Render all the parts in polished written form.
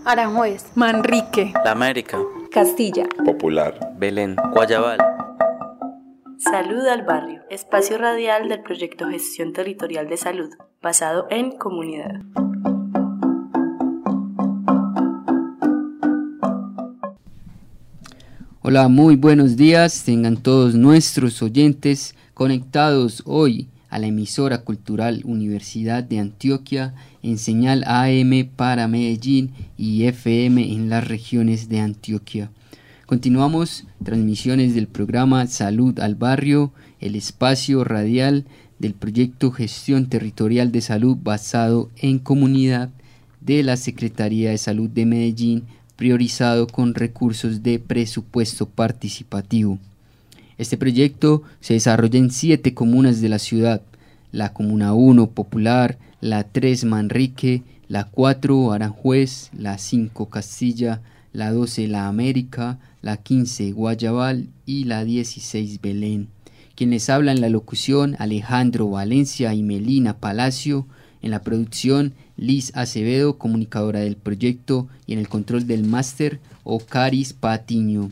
Aranjuez, Manrique, La América, Castilla, Popular, Belén, Guayabal. Salud al Barrio, espacio radial del proyecto Gestión Territorial de Salud, basado en comunidad. Hola, muy buenos días, tengan todos nuestros oyentes conectados hoy a la emisora cultural Universidad de Antioquia en señal AM para Medellín y FM en las regiones de Antioquia. Continuamos transmisiones del programa Salud al Barrio, el espacio radial del proyecto Gestión Territorial de Salud basado en comunidad de la Secretaría de Salud de Medellín, priorizado con recursos de presupuesto participativo. Este proyecto se desarrolla en 7 comunas de la ciudad: la Comuna 1 Popular, la 3 Manrique, la 4 Aranjuez, la 5 Castilla, la 12 La América, la 15 Guayabal y la 16 Belén. Quienes hablan en la locución: Alejandro Valencia y Melina Palacio. En la producción, Liz Acevedo, comunicadora del proyecto, y en el control del máster, Ocaris Patiño.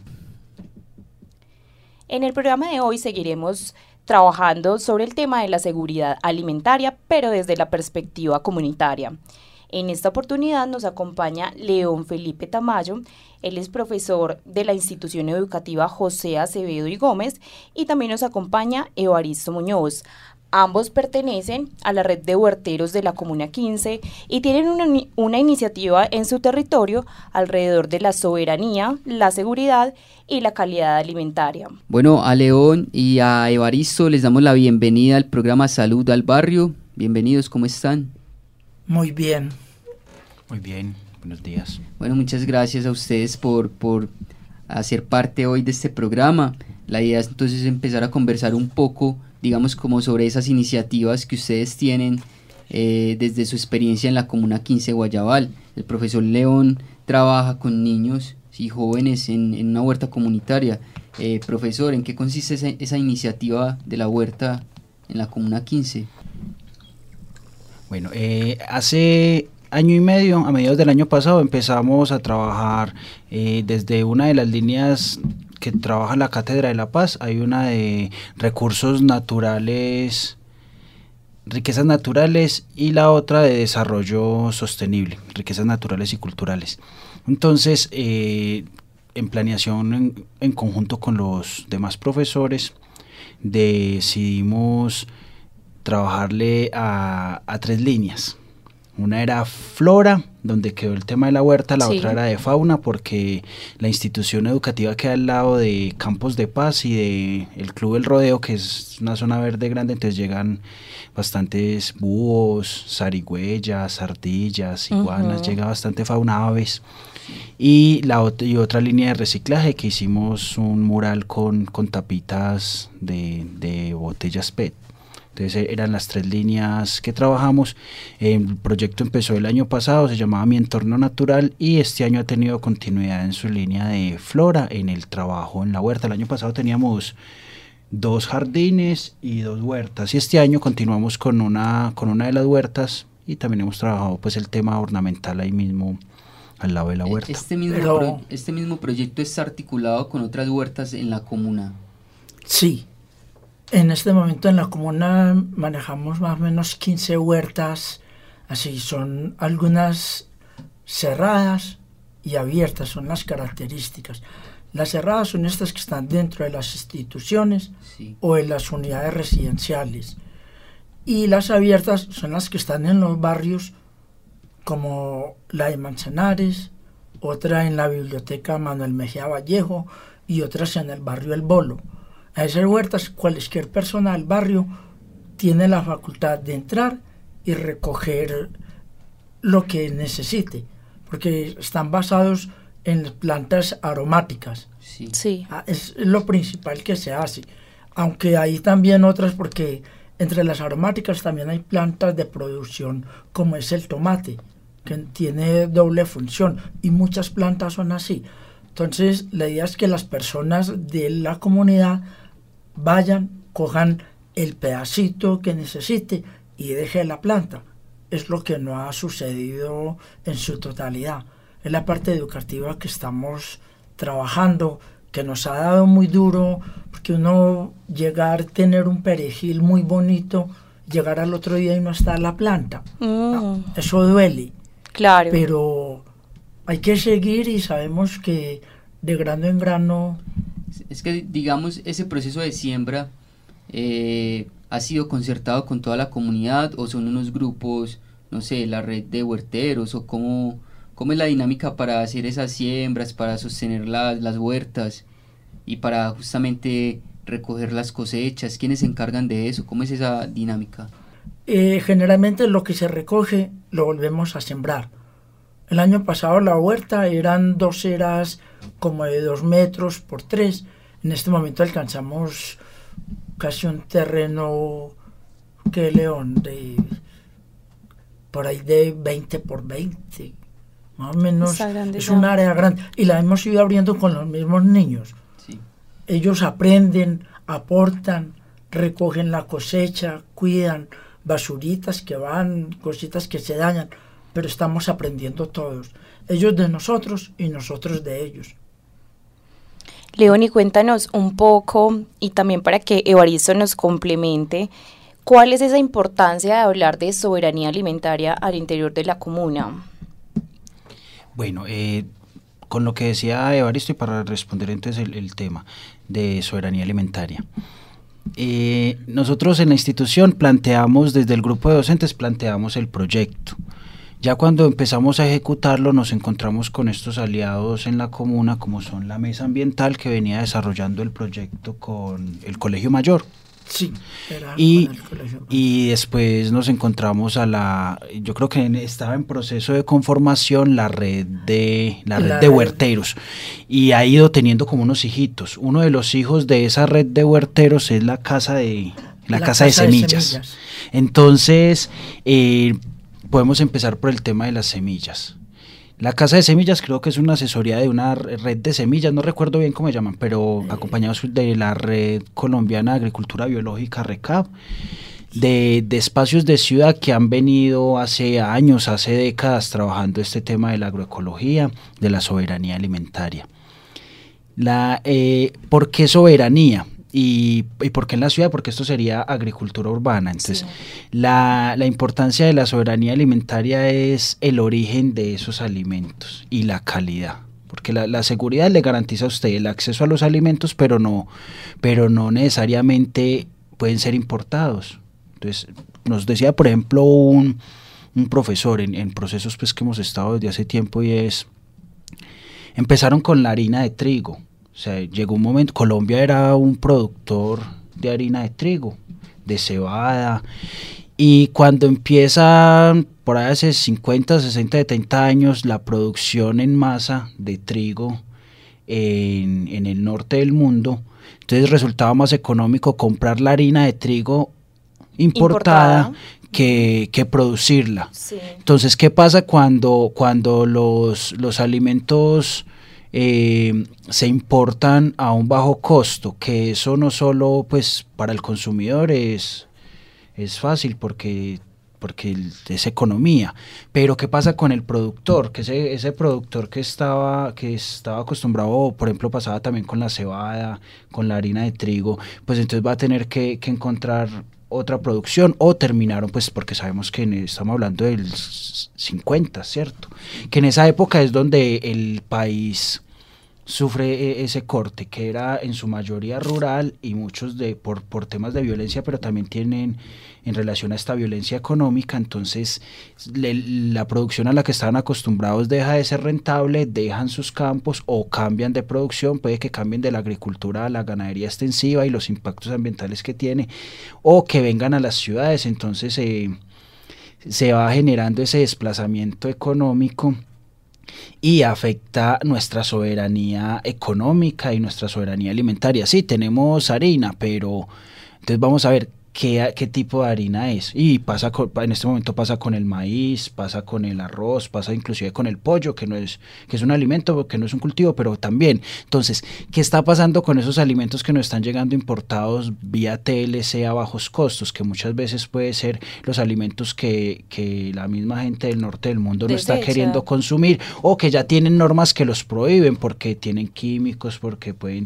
En el programa de hoy seguiremos trabajando sobre el tema de la seguridad alimentaria, pero desde la perspectiva comunitaria. En esta oportunidad nos acompaña León Felipe Tamayo. Él es profesor de la institución educativa José Acevedo y Gómez, y también nos acompaña Evaristo Muñoz. Ambos pertenecen a la red de huerteros de la Comuna 15 y tienen una iniciativa en su territorio alrededor de la soberanía, la seguridad y la calidad alimentaria. Bueno, a León y a Evaristo les damos la bienvenida al programa Salud al Barrio. Bienvenidos, ¿cómo están? Muy bien. Muy bien, buenos días. Bueno, muchas gracias a ustedes por hacer parte hoy de este programa. La idea es entonces empezar a conversar un poco, digamos, como sobre esas iniciativas que ustedes tienen desde su experiencia en la Comuna 15 Guayabal. El profesor León trabaja con niños y jóvenes en una huerta comunitaria. Profesor, ¿en qué consiste esa iniciativa de la huerta en la Comuna 15? Bueno, hace año y medio, a mediados del año pasado, empezamos a trabajar desde una de las líneas que trabaja la Cátedra de la Paz. Hay una de recursos naturales, riquezas naturales, y la otra de desarrollo sostenible, riquezas naturales y culturales. Entonces, en planeación en conjunto con los demás profesores, decidimos trabajarle a 3 líneas. Una era flora, donde quedó el tema de la huerta, la otra era de fauna, porque la institución educativa queda al lado de Campos de Paz y de el Club del Rodeo, que es una zona verde grande, entonces llegan bastantes búhos, zarigüeyas, ardillas, iguanas, llega bastante fauna, aves. Y otra línea de reciclaje, que hicimos un mural con tapitas de botellas PET. Entonces eran las 3 líneas que trabajamos. El proyecto empezó el año pasado, se llamaba Mi Entorno Natural, y este año ha tenido continuidad en su línea de flora en el trabajo en la huerta. El año pasado teníamos 2 jardines y 2 huertas, y este año continuamos con una de las huertas, y también hemos trabajado pues el tema ornamental ahí mismo al lado de la huerta. Este mismo proyecto está articulado con otras huertas en la comuna. Sí. En este momento en la comuna manejamos más o menos 15 huertas, así son algunas cerradas y abiertas, son las características. Las cerradas son estas que están dentro de las instituciones o en las unidades residenciales, y las abiertas son las que están en los barrios, como la de Manzanares, otra en la biblioteca Manuel Mejía Vallejo y otras en el barrio El Bolo. A esas huertas cualquier persona del barrio tiene la facultad de entrar y recoger lo que necesite, porque están basados en plantas aromáticas. Sí. Es lo principal que se hace, aunque hay también otras, porque entre las aromáticas también hay plantas de producción, como es el tomate, que tiene doble función, y muchas plantas son así. Entonces la idea es que las personas de la comunidad vayan, cojan el pedacito que necesite y deje la planta. Es lo que no ha sucedido en su totalidad. es la parte educativa que estamos trabajando, que nos ha dado muy duro, porque uno llegar, tener un perejil muy bonito, llegar al otro día y no estar la planta, no, eso duele. Claro. Pero hay que seguir y sabemos que de grano en grano... Es que, digamos, ese proceso de siembra ha sido concertado con toda la comunidad, o son unos grupos, no sé, la red de huerteros, o cómo es la dinámica para hacer esas siembras, para sostener las huertas y para justamente recoger las cosechas. ¿Quiénes se encargan de eso? ¿Cómo es esa dinámica? Generalmente lo que se recoge lo volvemos a sembrar. El año pasado la huerta eran 2 eras como de 2 metros por 3. En este momento alcanzamos casi un terreno, que León, por ahí de 20 por 20. Más o menos es un área grande. Y la hemos ido abriendo con los mismos niños. Sí. Ellos aprenden, aportan, recogen la cosecha, cuidan basuritas que van, cositas que se dañan, pero estamos aprendiendo todos, ellos de nosotros y nosotros de ellos. León, y cuéntanos un poco, y también para que Evaristo nos complemente, ¿cuál es esa importancia de hablar de soberanía alimentaria al interior de la comuna? Bueno, con lo que decía Evaristo, y para responder entonces el tema de soberanía alimentaria, nosotros en la institución planteamos, desde el grupo de docentes planteamos el proyecto. Ya cuando empezamos a ejecutarlo nos encontramos con estos aliados en la comuna, como son la Mesa Ambiental, que venía desarrollando el proyecto con el Colegio Mayor. Sí, era y, con el Colegio Mayor. Y después nos encontramos yo creo que estaba en proceso de conformación la red de huerteros, y ha ido teniendo como unos hijitos. Uno de los hijos de esa red de huerteros es la casa de semillas. Entonces, podemos empezar por el tema de las semillas. La Casa de Semillas creo que es una asesoría de una red de semillas, no recuerdo bien cómo se llaman, pero acompañados de la Red Colombiana de Agricultura Biológica, RECAB, de espacios de ciudad que han venido hace años, hace décadas, trabajando este tema de la agroecología, de la soberanía alimentaria. ¿Por qué soberanía? ¿Y por qué en la ciudad? Porque esto sería agricultura urbana. Entonces, sí, la importancia de la soberanía alimentaria es el origen de esos alimentos y la calidad, porque la seguridad le garantiza a usted el acceso a los alimentos, pero no necesariamente pueden ser importados. Entonces, nos decía, por ejemplo, un profesor en procesos pues que hemos estado desde hace tiempo, y empezaron con la harina de trigo. O sea, llegó un momento, Colombia era un productor de harina de trigo, de cebada, y cuando empiezan, por ahí hace 50, 60, 70 años, la producción en masa de trigo en el norte del mundo, entonces resultaba más económico comprar la harina de trigo importada. Que producirla. Sí. Entonces, ¿qué pasa cuando los alimentos se importan a un bajo costo? Que eso no solo pues para el consumidor es fácil porque es economía, pero ¿qué pasa con el productor? Que ese productor que estaba acostumbrado, por ejemplo, pasaba también con la cebada, con la harina de trigo, pues entonces va a tener que encontrar otra producción, o terminaron, pues porque sabemos que estamos hablando del 50, ¿cierto? Que en esa época es donde el país sufre ese corte, que era en su mayoría rural, y muchos por temas de violencia, pero también tienen en relación a esta violencia económica. Entonces la producción a la que estaban acostumbrados deja de ser rentable, dejan sus campos o cambian de producción, puede que cambien de la agricultura a la ganadería extensiva y los impactos ambientales que tiene, o que vengan a las ciudades. Entonces se va generando ese desplazamiento económico y afecta nuestra soberanía económica y nuestra soberanía alimentaria. Sí, tenemos harina, pero entonces vamos a ver qué tipo de harina es. Y en este momento pasa con el maíz, pasa con el arroz, pasa inclusive con el pollo, que es un alimento, que no es un cultivo, pero también. Entonces, ¿qué está pasando con esos alimentos que nos están llegando importados vía TLC a bajos costos? Que muchas veces puede ser los alimentos que la misma gente del norte del mundo no está queriendo consumir, o que ya tienen normas que los prohíben porque tienen químicos, porque pueden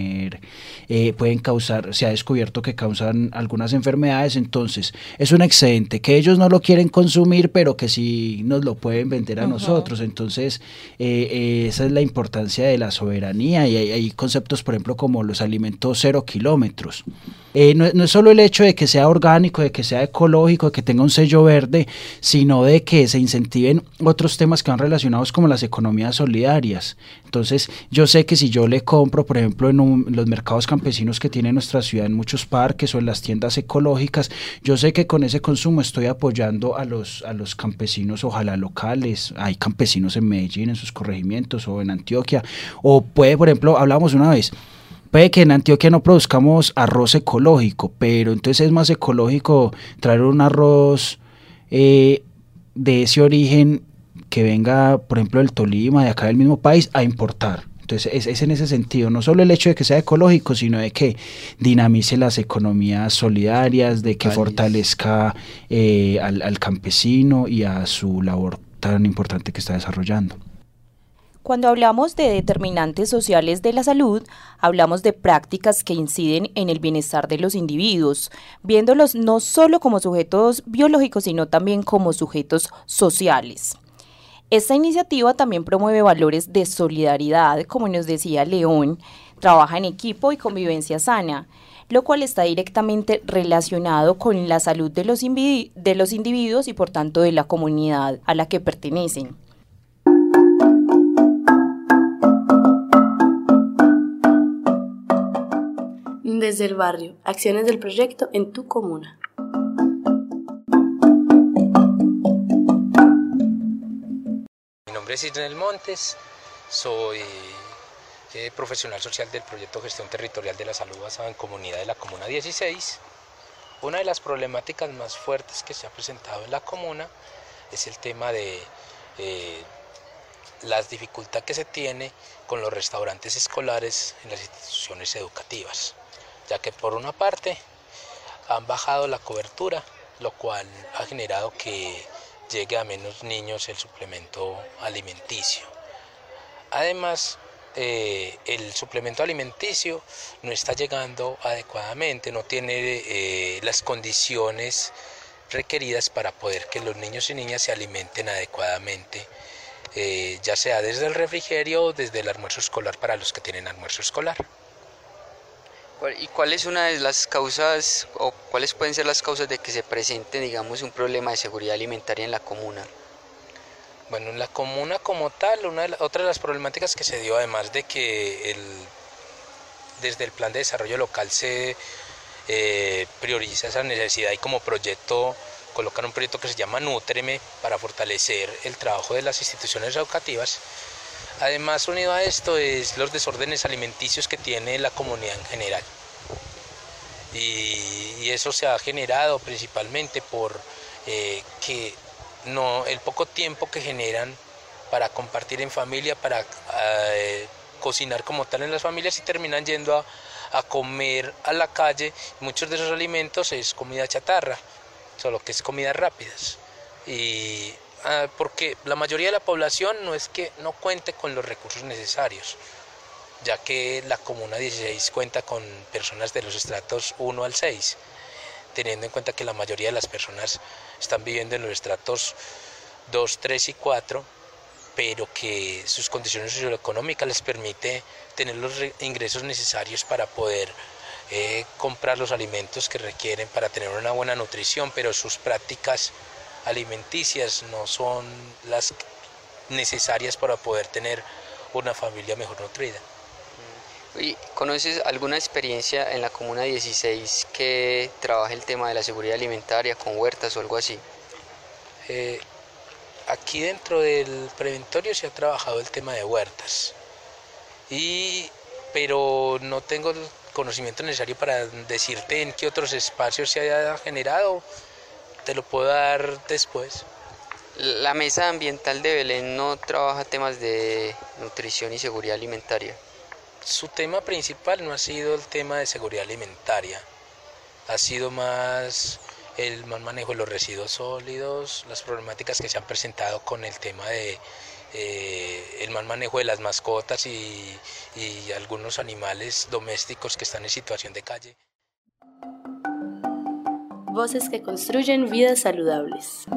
causar, se ha descubierto que causan algunas enfermedades. Entonces es un excedente que ellos no lo quieren consumir, pero que sí nos lo pueden vender a nosotros. Entonces esa es la importancia de la soberanía, y hay conceptos, por ejemplo, como los alimentos 0 kilómetros. No es solo el hecho de que sea orgánico, de que sea ecológico, de que tenga un sello verde, sino de que se incentiven otros temas que van relacionados como las economías solidarias. Entonces yo sé que si yo le compro, por ejemplo, en los mercados campesinos que tiene nuestra ciudad, en muchos parques o en las tiendas ecológicas, yo sé que con ese consumo estoy apoyando a los campesinos, ojalá locales. Hay campesinos en Medellín, en sus corregimientos, o en Antioquia, o puede, por ejemplo, hablamos una vez, puede que en Antioquia no produzcamos arroz ecológico, pero entonces es más ecológico traer un arroz de ese origen que venga, por ejemplo, del Tolima, de acá del mismo país, a importar. Entonces es en ese sentido, no solo el hecho de que sea ecológico, sino de que dinamice las economías solidarias, de que fortalezca al campesino y a su labor tan importante que está desarrollando. Cuando hablamos de determinantes sociales de la salud, hablamos de prácticas que inciden en el bienestar de los individuos, viéndolos no solo como sujetos biológicos, sino también como sujetos sociales. Esta iniciativa también promueve valores de solidaridad, como nos decía León, trabaja en equipo y convivencia sana, lo cual está directamente relacionado con la salud de los individuos y por tanto de la comunidad a la que pertenecen. Desde el barrio, acciones del proyecto en tu comuna. Mi nombre es Isnel Montes, soy profesional social del proyecto Gestión Territorial de la Salud basado en comunidad de la Comuna 16. Una de las problemáticas más fuertes que se ha presentado en la comuna es el tema de las dificultades que se tiene con los restaurantes escolares en las instituciones educativas, ya que por una parte han bajado la cobertura, lo cual ha generado que llegue a menos niños el suplemento alimenticio. Además, el suplemento alimenticio no está llegando adecuadamente, no tiene las condiciones requeridas para poder que los niños y niñas se alimenten adecuadamente, ya sea desde el refrigerio o desde el almuerzo escolar para los que tienen almuerzo escolar. ¿Y cuál es una de las causas, o cuáles pueden ser las causas de que se presente, digamos, un problema de seguridad alimentaria en la comuna? Bueno, en la comuna como tal, otra de las problemáticas que se dio, además de que desde el plan de desarrollo local se prioriza esa necesidad y como proyecto colocan un proyecto que se llama Nútreme para fortalecer el trabajo de las instituciones educativas. Además, unido a esto es los desórdenes alimenticios que tiene la comunidad en general. Y eso se ha generado principalmente por que el poco tiempo que generan para compartir en familia, para cocinar como tal en las familias, y terminan yendo a comer a la calle. Muchos de esos alimentos es comida chatarra, solo que es comidas rápidas. Y porque la mayoría de la población no es que no cuente con los recursos necesarios, ya que la Comuna 16 cuenta con personas de los estratos 1 al 6, teniendo en cuenta que la mayoría de las personas están viviendo en los estratos 2, 3 y 4, pero que sus condiciones socioeconómicas les permite tener los ingresos necesarios para poder comprar los alimentos que requieren para tener una buena nutrición, pero sus prácticas alimenticias no son las necesarias para poder tener una familia mejor nutrida. ¿Y conoces alguna experiencia en la Comuna 16 que trabaje el tema de la seguridad alimentaria con huertas o algo así? Aquí dentro del preventorio se ha trabajado el tema de huertas, pero no tengo conocimiento necesario para decirte en qué otros espacios se haya generado, te lo puedo dar después. La Mesa Ambiental de Belén no trabaja temas de nutrición y seguridad alimentaria. Su tema principal no ha sido el tema de seguridad alimentaria, ha sido más el mal manejo de los residuos sólidos, las problemáticas que se han presentado con el tema de el mal manejo de las mascotas y algunos animales domésticos que están en situación de calle. Voces que construyen vidas saludables.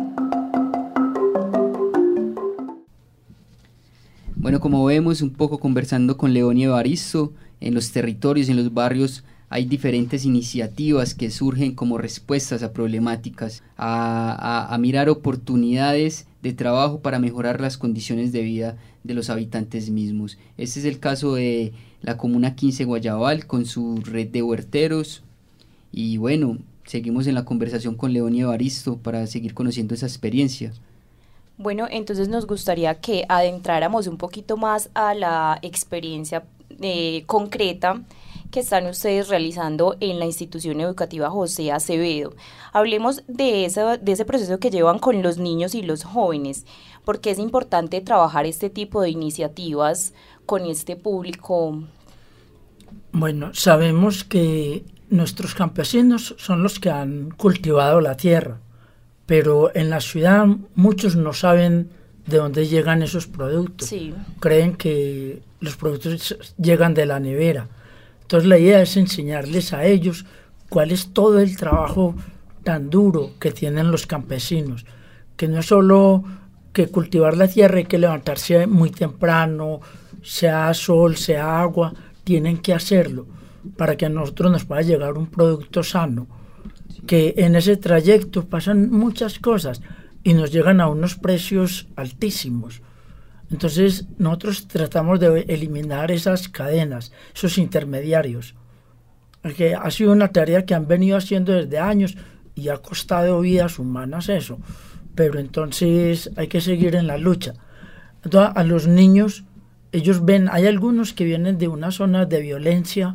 Bueno, como vemos un poco conversando con Leonia Evaristo, en los territorios, en los barrios, hay diferentes iniciativas que surgen como respuestas a problemáticas, a mirar oportunidades de trabajo para mejorar las condiciones de vida de los habitantes mismos. Este es el caso de la Comuna 15 Guayabal con su red de huerteros. Y bueno, seguimos en la conversación con Leonia Evaristo para seguir conociendo esa experiencia. Bueno, entonces nos gustaría que adentráramos un poquito más a la experiencia concreta que están ustedes realizando en la institución educativa José Acevedo. Hablemos de ese proceso que llevan con los niños y los jóvenes, porque es importante trabajar este tipo de iniciativas con este público. Bueno, sabemos que nuestros campesinos son los que han cultivado la tierra, pero en la ciudad muchos no saben de dónde llegan esos productos. Sí. Creen que los productos llegan de la nevera. Entonces la idea es enseñarles a ellos cuál es todo el trabajo tan duro que tienen los campesinos, que no es solo que cultivar la tierra, hay que levantarse muy temprano, sea sol, sea agua, tienen que hacerlo para que a nosotros nos pueda llegar un producto sano, que en ese trayecto pasan muchas cosas y nos llegan a unos precios altísimos. Entonces nosotros tratamos de eliminar esas cadenas, esos intermediarios, porque ha sido una tarea que han venido haciendo desde años y ha costado vidas humanas eso, pero entonces hay que seguir en la lucha. Entonces, a los niños, ellos ven, hay algunos que vienen de una zona de violencia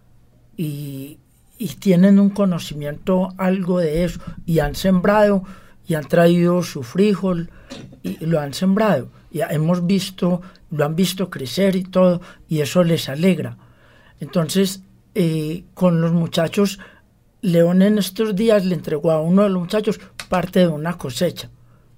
y tienen un conocimiento algo de eso y han sembrado y han traído su frijol y lo han sembrado. Ya hemos visto, lo han visto crecer y todo, y eso les alegra. Entonces, con los muchachos, León en estos días le entregó a uno de los muchachos parte de una cosecha.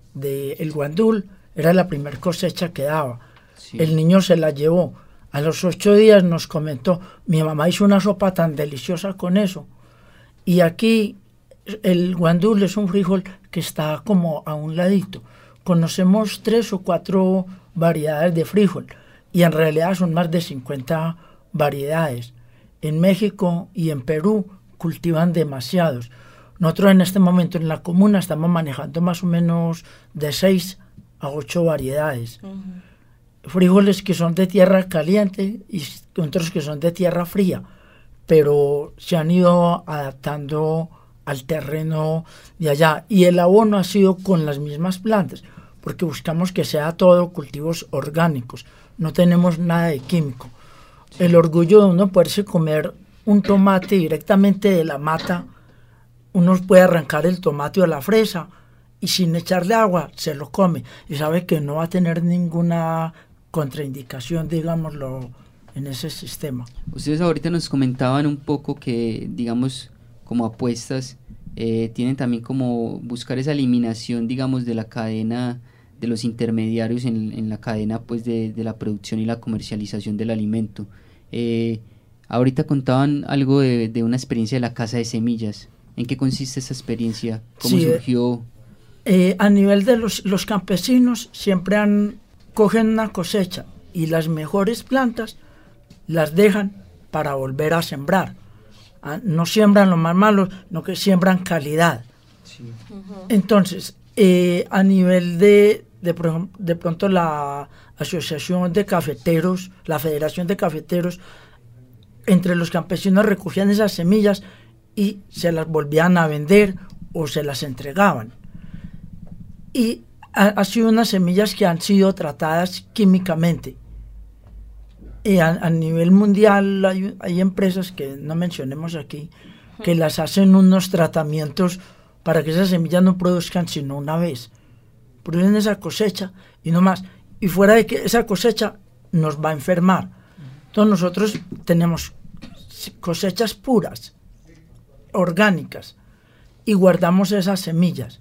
El guandul era la primera cosecha que daba. Sí. El niño se la llevó. A los 8 días nos comentó, mi mamá hizo una sopa tan deliciosa con eso. Y aquí el guandul es un frijol que está como a un ladito. Conocemos 3 o 4 variedades de frijol y en realidad son más de 50 variedades. En México y en Perú cultivan demasiados. Nosotros en este momento en la comuna estamos manejando más o menos de 6 a 8 variedades. Frijoles que son de tierra caliente y otros que son de tierra fría, pero se han ido adaptando al terreno de allá. Y el abono ha sido con las mismas plantas, porque buscamos que sea todo cultivos orgánicos, no tenemos nada de químico. Sí. El orgullo de uno poderse comer un tomate directamente de la mata, uno puede arrancar el tomate o la fresa y sin echarle agua se lo come y sabe que no va a tener ninguna contraindicación, digámoslo, en ese sistema. Ustedes ahorita nos comentaban un poco que, digamos, como apuestas, tienen también como buscar esa eliminación, digamos, de la cadena, de los intermediarios en la cadena pues de la producción y la comercialización del alimento. Ahorita contaban algo de una experiencia de la Casa de Semillas. ¿En qué consiste esa experiencia? ¿Cómo surgió? A nivel de los campesinos siempre cogen una cosecha y las mejores plantas las dejan para volver a sembrar. No siembran lo más malo, no que siembran calidad. Sí. Entonces, a nivel de pronto la Asociación de Cafeteros, la Federación de Cafeteros, entre los campesinos recogían esas semillas y se las volvían a vender o se las entregaban. Y ha sido unas semillas que han sido tratadas químicamente. Y a nivel mundial hay empresas que no mencionemos aquí, que las hacen unos tratamientos para que esas semillas no produzcan sino una vez. Producen esa cosecha y no más. Y fuera de que esa cosecha nos va a enfermar. Entonces nosotros tenemos cosechas puras, orgánicas, y guardamos esas semillas.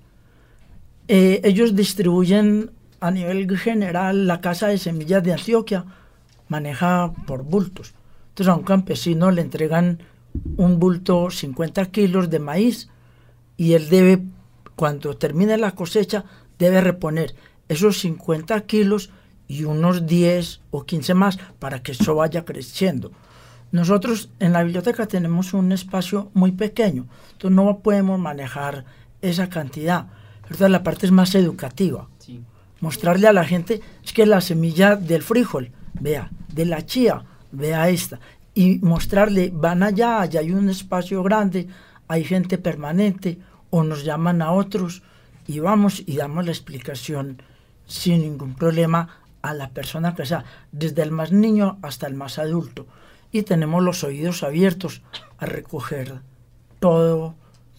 Ellos distribuyen a nivel general, la Casa de Semillas de Antioquia maneja por bultos. Entonces a un campesino le entregan un bulto 50 kilos de maíz y él debe, cuando termine la cosecha, debe reponer esos 50 kilos y unos 10 o 15 más para que eso vaya creciendo. Nosotros en la biblioteca tenemos un espacio muy pequeño, entonces no podemos manejar esa cantidad. Entonces la parte es más educativa. Sí. Mostrarle a la gente es que la semilla del frijol, vea, de la chía, vea esta. Y mostrarle, van allá hay un espacio grande, hay gente permanente, o nos llaman a otros, y vamos y damos la explicación sin ningún problema a la persona que sea, desde el más niño hasta el más adulto. Y tenemos los oídos abiertos a recoger todo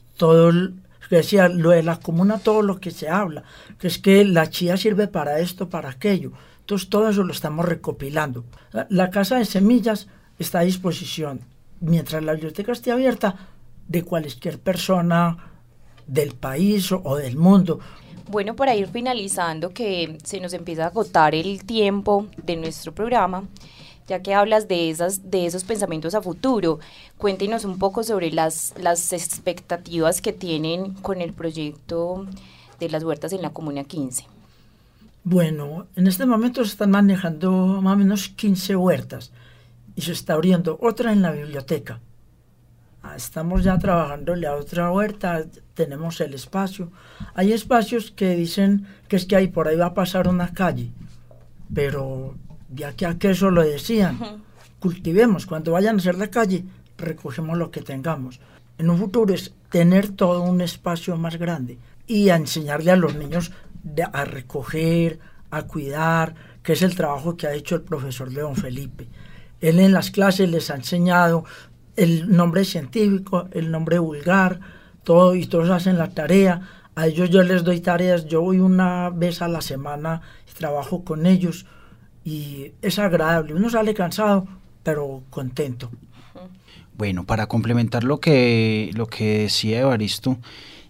que decía, lo de la comuna, todo lo que se habla, que es que la chía sirve para esto, para aquello. Entonces todo eso lo estamos recopilando. La Casa de Semillas está a disposición, mientras la biblioteca esté abierta, de cualquier persona del país o del mundo. Bueno, para ir finalizando, que se nos empieza a agotar el tiempo de nuestro programa, ya que hablas de esos pensamientos a futuro, cuéntenos un poco sobre las expectativas que tienen con el proyecto de las huertas en la Comuna 15. Bueno, en este momento se están manejando más o menos 15 huertas y se está abriendo otra en la biblioteca. Estamos ya trabajándole a otra huerta, tenemos el espacio. Hay espacios que dicen que es que ahí por ahí va a pasar una calle, pero ya que a que eso lo decían, cultivemos, cuando vayan a hacer la calle, recogemos lo que tengamos. En un futuro es tener todo un espacio más grande y a enseñarle a los niños a recoger, a cuidar, que es el trabajo que ha hecho el profesor León Felipe. Él en las clases les ha enseñado el nombre científico, el nombre vulgar, todo, y todos hacen la tarea. A ellos yo les doy tareas, yo voy una vez a la semana y trabajo con ellos y es agradable, uno sale cansado pero contento. Bueno, para complementar lo que decía Evaristo,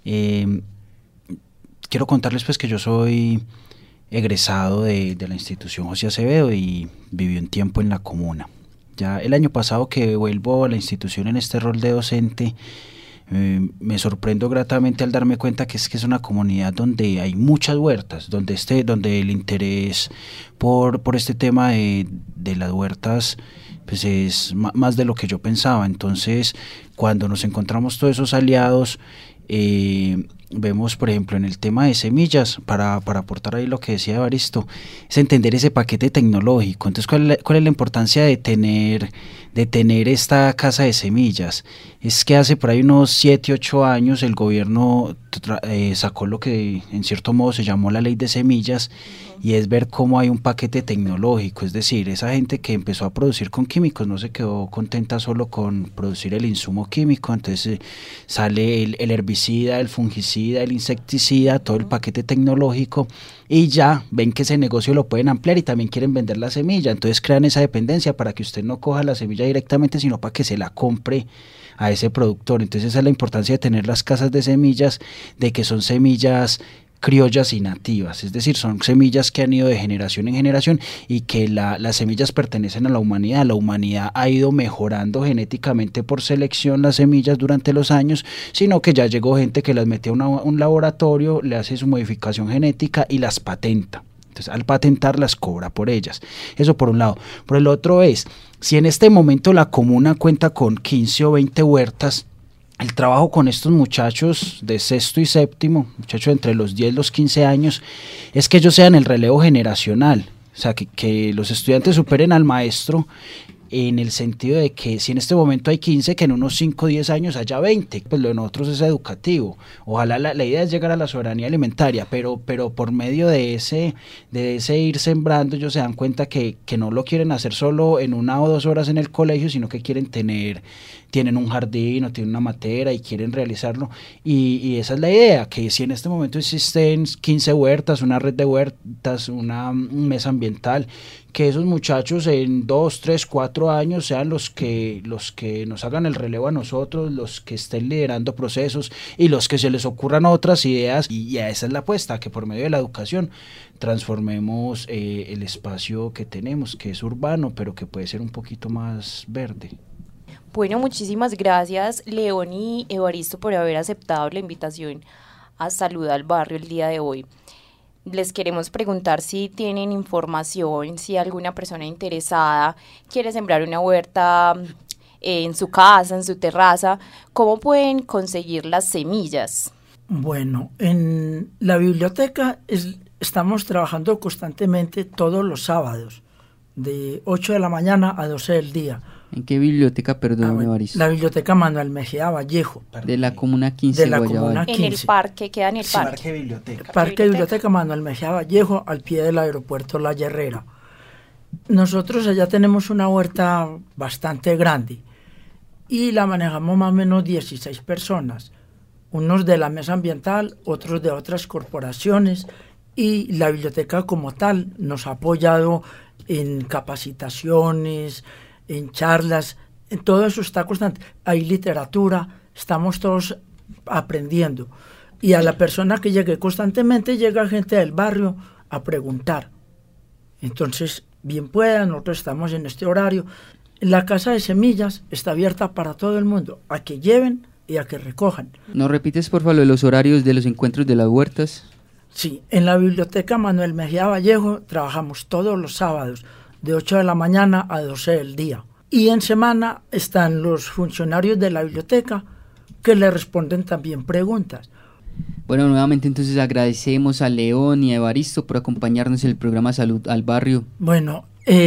quiero contarles pues que yo soy egresado de la institución José Acevedo y viví un tiempo en la comuna. Ya el año pasado que vuelvo a la institución en este rol de docente, me sorprendo gratamente al darme cuenta que es una comunidad donde hay muchas huertas, donde el interés por este tema de las huertas pues es más de lo que yo pensaba. Entonces, cuando nos encontramos todos esos aliados, vemos, por ejemplo, en el tema de semillas, para aportar ahí lo que decía Evaristo, es entender ese paquete tecnológico. Entonces, ¿cuál es la importancia de tener esta casa de semillas? Es que hace por ahí unos 7, 8 años el gobierno sacó lo que en cierto modo se llamó la ley de semillas, y es ver cómo hay un paquete tecnológico, es decir, esa gente que empezó a producir con químicos no se quedó contenta solo con producir el insumo químico, entonces sale el herbicida, el fungicida, el insecticida, todo el paquete tecnológico, y ya ven que ese negocio lo pueden ampliar y también quieren vender la semilla, entonces crean esa dependencia para que usted no coja la semilla directamente, sino para que se la compre a ese productor. Entonces esa es la importancia de tener las casas de semillas, de que son semillas criollas y nativas, es decir, son semillas que han ido de generación en generación y que las semillas pertenecen a la humanidad ha ido mejorando genéticamente por selección las semillas durante los años, sino que ya llegó gente que las mete a un laboratorio, le hace su modificación genética y las patenta. Entonces, al patentar las cobra por ellas. Eso por un lado. Por el otro es, si en este momento la comuna cuenta con 15 o 20 huertas, el trabajo con estos muchachos de sexto y séptimo, muchachos entre los 10 y los 15 años, es que ellos sean el relevo generacional, o sea, que los estudiantes superen al maestro en el sentido de que si en este momento hay 15, que en unos 5 o 10 años haya 20, pues lo de nosotros es educativo. Ojalá la idea es llegar a la soberanía alimentaria, pero por medio de ese ir sembrando, ellos se dan cuenta que no lo quieren hacer solo en 1 o 2 horas en el colegio, sino que tienen un jardín o tienen una matera y quieren realizarlo, y esa es la idea, que si en este momento existen 15 huertas, una red de huertas, una mesa ambiental, que esos muchachos en 2, 3, 4 años sean los que nos hagan el relevo a nosotros, los que estén liderando procesos y los que se les ocurran otras ideas, y esa es la apuesta, que por medio de la educación transformemos el espacio que tenemos, que es urbano, pero que puede ser un poquito más verde. Bueno, muchísimas gracias León y Evaristo por haber aceptado la invitación a Salud al Barrio el día de hoy. Les queremos preguntar si tienen información, si alguna persona interesada quiere sembrar una huerta en su casa, en su terraza, ¿cómo pueden conseguir las semillas? Bueno, en la biblioteca estamos trabajando constantemente todos los sábados, de 8 de la mañana a 12 del día. ¿En qué biblioteca, perdón, Evaristo? La biblioteca Manuel Mejía Vallejo. De la Comuna 15 de la Guayabal. Comuna 15. En el parque, queda en el parque. Parque Biblioteca. Parque Biblioteca Manuel Mejía Vallejo, al pie del aeropuerto La Herrera. Nosotros allá tenemos una huerta bastante grande y la manejamos más o menos 16 personas, unos de la mesa ambiental, otros de otras corporaciones, y la biblioteca como tal nos ha apoyado en capacitaciones, en charlas, en todo eso está constante. Hay literatura, estamos todos aprendiendo. Y a la persona que llegue constantemente, llega gente del barrio a preguntar. Entonces, bien pueda, nosotros estamos en este horario. La Casa de Semillas está abierta para todo el mundo, a que lleven y a que recojan. ¿Nos repites, por favor, los horarios de los encuentros de las huertas? Sí, en la biblioteca Manuel Mejía Vallejo trabajamos todos los sábados, de 8 de la mañana a 12 del día. Y en semana están los funcionarios de la biblioteca que le responden también preguntas. Bueno, nuevamente entonces agradecemos a León y a Evaristo por acompañarnos en el programa Salud al Barrio. Bueno,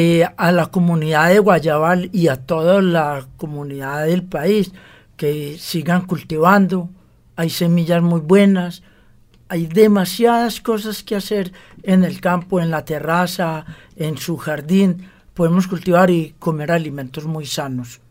a la comunidad de Guayabal y a toda la comunidad del país, que sigan cultivando. Hay semillas muy buenas, hay demasiadas cosas que hacer en el campo, en la terraza, en su jardín. Podemos cultivar y comer alimentos muy sanos.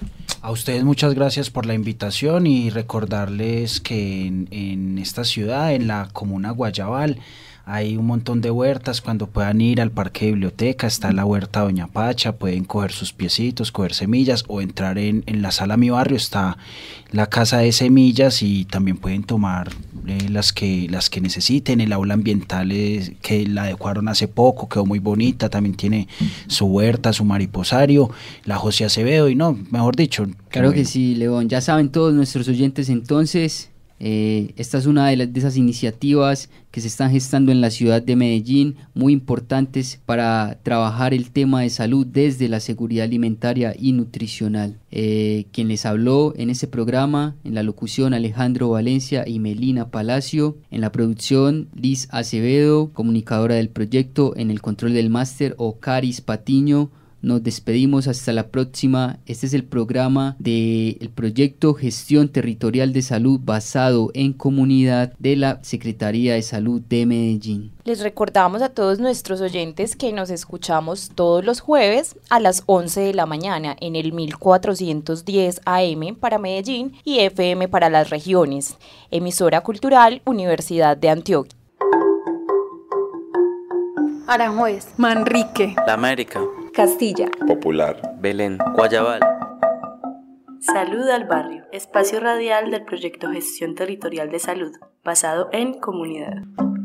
A ustedes muchas gracias por la invitación y recordarles que en esta ciudad, en la comuna Guayabal, hay un montón de huertas. Cuando puedan ir al parque de biblioteca, está la huerta Doña Pacha, pueden coger sus piecitos, coger semillas, o entrar en la sala Mi Barrio, está la casa de semillas, y también pueden tomar las que necesiten. El aula ambiental que la adecuaron hace poco, quedó muy bonita, también tiene su huerta, su mariposario, la José Acevedo, y no, mejor dicho. Claro que sí, León, ya saben todos nuestros oyentes entonces. Esta es una de esas iniciativas que se están gestando en la ciudad de Medellín, muy importantes para trabajar el tema de salud desde la seguridad alimentaria y nutricional. Quien les habló en este programa, en la locución Alejandro Valencia y Melina Palacio, en la producción Liz Acevedo, comunicadora del proyecto, en el control del máster Ocaris Patiño. Nos despedimos hasta la próxima. Este es el programa del proyecto Gestión Territorial de Salud basado en comunidad de la Secretaría de Salud de Medellín. Les recordamos a todos nuestros oyentes que nos escuchamos todos los jueves a las 11 de la mañana en el 1410 AM para Medellín y FM para las regiones. Emisora Cultural Universidad de Antioquia. Aranjuez, Manrique, La América, Castilla, Popular, Belén, Guayabal. Salud al Barrio, espacio radial del proyecto Gestión Territorial de Salud, basado en comunidad.